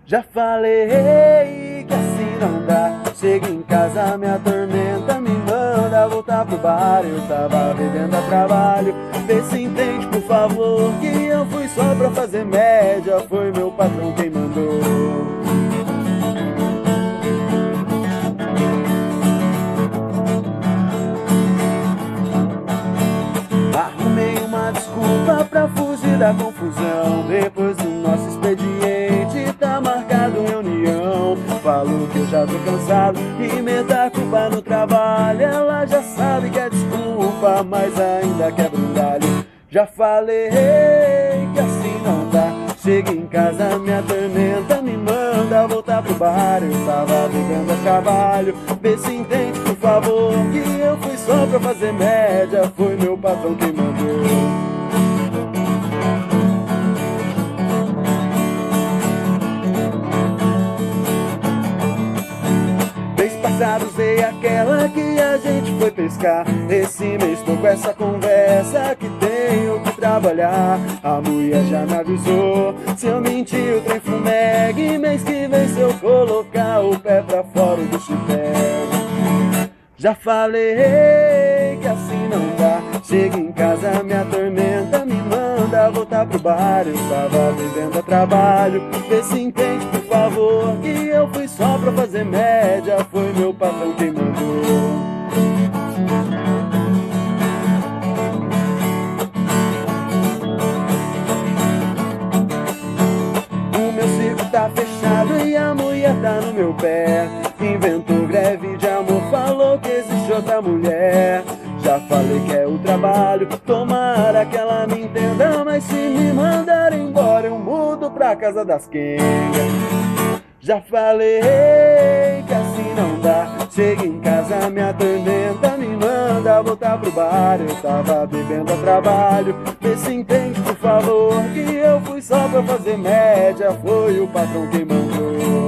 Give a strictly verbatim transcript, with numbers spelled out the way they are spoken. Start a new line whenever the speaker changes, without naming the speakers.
Já falei que assim não dá. Chega em casa, me atormenta, me manda voltar pro bar. Eu tava bebendo a trabalho. Vê se entende, por favor, que eu fui só pra fazer média. Foi meu patrão quem mandou. Arrumei uma desculpa pra fugir da confusão. Depois do nosso expediente tá marcado reunião. Falou que eu já tô cansado e meta a culpa no trabalho. Ela já sabe que é desculpa, mas ainda quebra um galho. Já falei que assim não dá. Chega em casa, me atormenta, me manda voltar pro bar. Eu tava bebendo a trabalho. Vê se entende, por favor, que eu fui só pra fazer média. Foi meu patrão quem mandou. Usei aquela que a gente foi pescar. Esse mês tô com essa conversa que tenho que trabalhar. A mulher já me avisou, se eu mentir o trem fumeg. Mês que vem se eu colocar o pé pra fora do chipé. Já falei que assim não dá. Chega em casa, me atormenta, me manda voltar pro bar. Eu tava bebendo a trabalho. Vê se entende, por favor, que eu fui só pra fazer média. Foi meu patrão quem mandou. O meu circo tá fechado e a mulher tá no meu pé. Inventou greve de amor, falou que existe outra mulher. Já falei que é o trabalho, tomara que ela me entenda. Mas se me mandar embora eu mudo pra casa das quengas. Já falei que assim não dá. Chega em casa, me atormenta, me manda voltar pro bar. Eu tava bebendo a trabalho. Vê se entende, por favor, que eu fui só pra fazer média. Foi o patrão quem mandou.